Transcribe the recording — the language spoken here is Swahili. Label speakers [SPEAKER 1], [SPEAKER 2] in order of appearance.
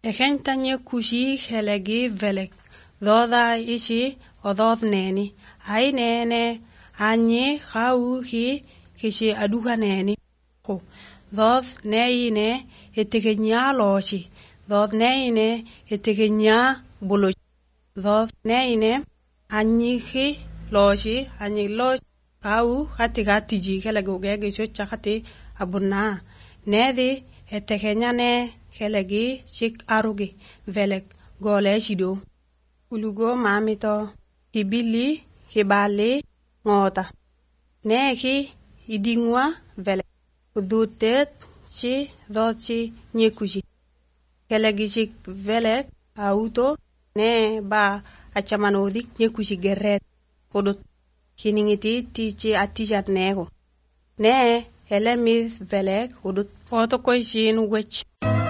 [SPEAKER 1] Ekentanye kushi helegi velek. Dhoda ishi odhod neni. Hai nene anye khauhi kishi aduga neni. Dhod neine etegenya loshi. Dhod neine etegenya buloch. Dhod neine anyihi loshi anyi losh kau khati ji helegu gege chakati abuna. Nedi etegenya ne helegi chik arugi velek gole shido. Ulugo mamito ibili hibali ngota. Neki idingwa velek. Udutet chi dhochi nyekuji. Helegi chik velek auto ne ba achamanodik nyekuji geret. Kudut hiningiti tichi atijat nego. Ne elemith velek udut poto koishin wech.